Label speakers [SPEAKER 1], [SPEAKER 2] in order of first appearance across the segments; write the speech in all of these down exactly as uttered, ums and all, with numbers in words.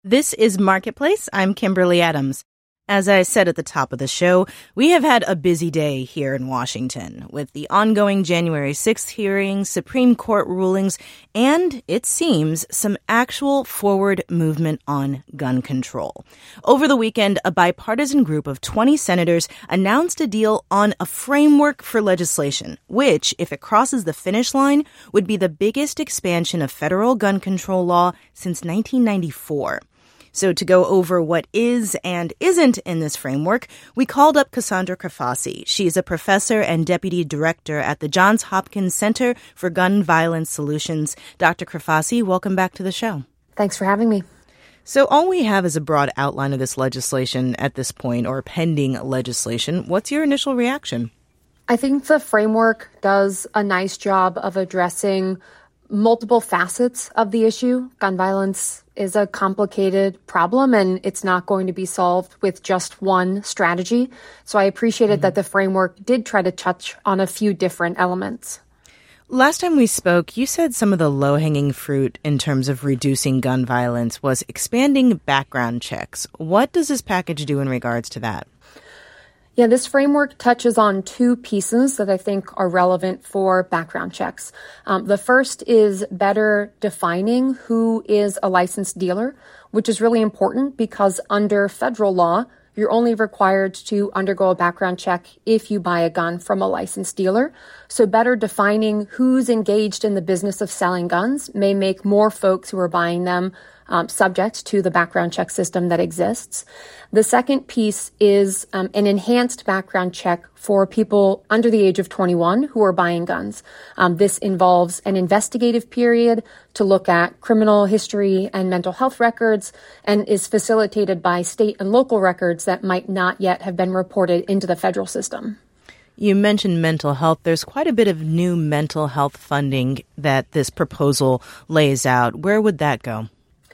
[SPEAKER 1] This is Marketplace. I'm Kimberly Adams. As I said at the top of the show, we have had a busy day here in Washington with the ongoing January sixth hearings, Supreme Court rulings, and, it seems, some actual forward movement on gun control. Over the weekend, a bipartisan group of twenty senators announced a deal on a framework for legislation, which, if it crosses the finish line, would be the biggest expansion of federal gun control law since nineteen ninety-four. So to go over what is and isn't in this framework, we called up Cassandra Krafasi. She's a professor and deputy director at the Johns Hopkins Center for Gun Violence Solutions. Doctor Krafasi, welcome back to the show.
[SPEAKER 2] Thanks for having me.
[SPEAKER 1] So all we have is a broad outline of this legislation at this point, or pending legislation. What's your initial reaction?
[SPEAKER 2] I think the framework does a nice job of addressing multiple facets of the issue. Gun violence is a complicated problem, and it's not going to be solved with just one strategy. So I appreciated mm-hmm. that the framework did try to touch on a few different elements.
[SPEAKER 1] Last time we spoke, you said some of the low-hanging fruit in terms of reducing gun violence was expanding background checks. What does this package do in regards to that?
[SPEAKER 2] Yeah, this framework touches on two pieces that I think are relevant for background checks. Um, the first is better defining who is a licensed dealer, which is really important because under federal law, you're only required to undergo a background check if you buy a gun from a licensed dealer. So better defining who's engaged in the business of selling guns may make more folks who are buying them Um, subject to the background check system that exists. The second piece is um, an enhanced background check for people under the age of twenty-one who are buying guns. Um, this involves an investigative period to look at criminal history and mental health records and is facilitated by state and local records that might not yet have been reported into the federal system.
[SPEAKER 1] You mentioned mental health. There's quite a bit of new mental health funding that this proposal lays out. Where would that go?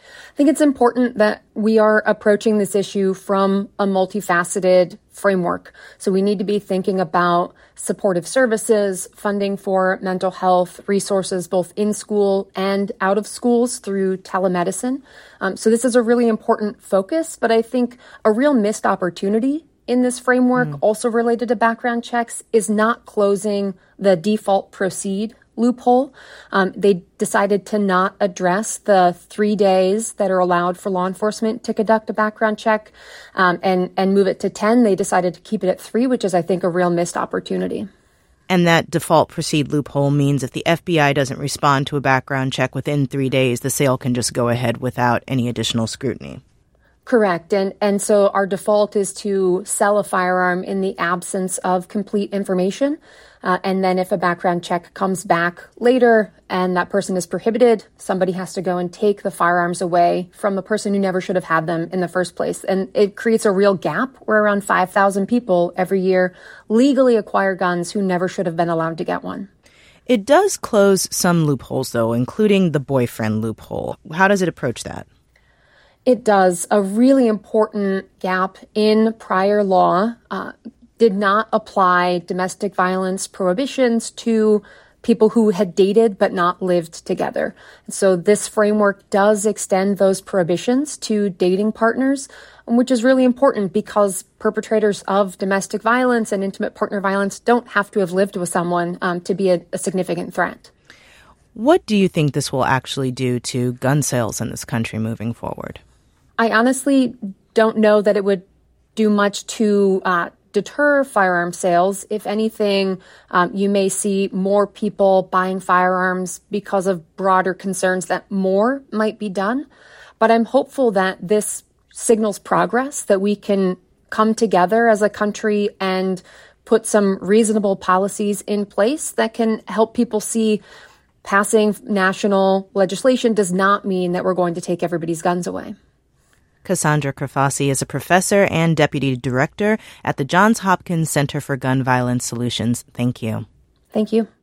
[SPEAKER 2] I think it's important that we are approaching this issue from a multifaceted framework. So we need to be thinking about supportive services, funding for mental health resources, both in school and out of schools through telemedicine. Um, so this is a really important focus, but I think a real missed opportunity in this framework, mm. also related to background checks, is not closing the default proceed loophole. Um, they decided to not address the three days that are allowed for law enforcement to conduct a background check um, and, and move it to ten. They decided to keep it at three, which is, I think, a real missed opportunity.
[SPEAKER 1] And that default proceed loophole means if the F B I doesn't respond to a background check within three days, the sale can just go ahead without any additional scrutiny.
[SPEAKER 2] Correct. And and so our default is to sell a firearm in the absence of complete information. Uh, and then if a background check comes back later and that person is prohibited, somebody has to go and take the firearms away from the person who never should have had them in the first place. And it creates a real gap where around five thousand people every year legally acquire guns who never should have been allowed to get one.
[SPEAKER 1] It does close some loopholes, though, including the boyfriend loophole. How does it approach that?
[SPEAKER 2] It does. A really important gap in prior law uh, did not apply domestic violence prohibitions to people who had dated but not lived together. So this framework does extend those prohibitions to dating partners, which is really important because perpetrators of domestic violence and intimate partner violence don't have to have lived with someone um, to be a, a significant threat.
[SPEAKER 1] What do you think this will actually do to gun sales in this country moving forward?
[SPEAKER 2] I honestly don't know that it would do much to uh, deter firearm sales. If anything, um, you may see more people buying firearms because of broader concerns that more might be done. But I'm hopeful that this signals progress, that we can come together as a country and put some reasonable policies in place that can help people see passing national legislation does not mean that we're going to take everybody's guns away.
[SPEAKER 1] Cassandra Krafasi is a professor and deputy director at the Johns Hopkins Center for Gun Violence Solutions. Thank you.
[SPEAKER 2] Thank you.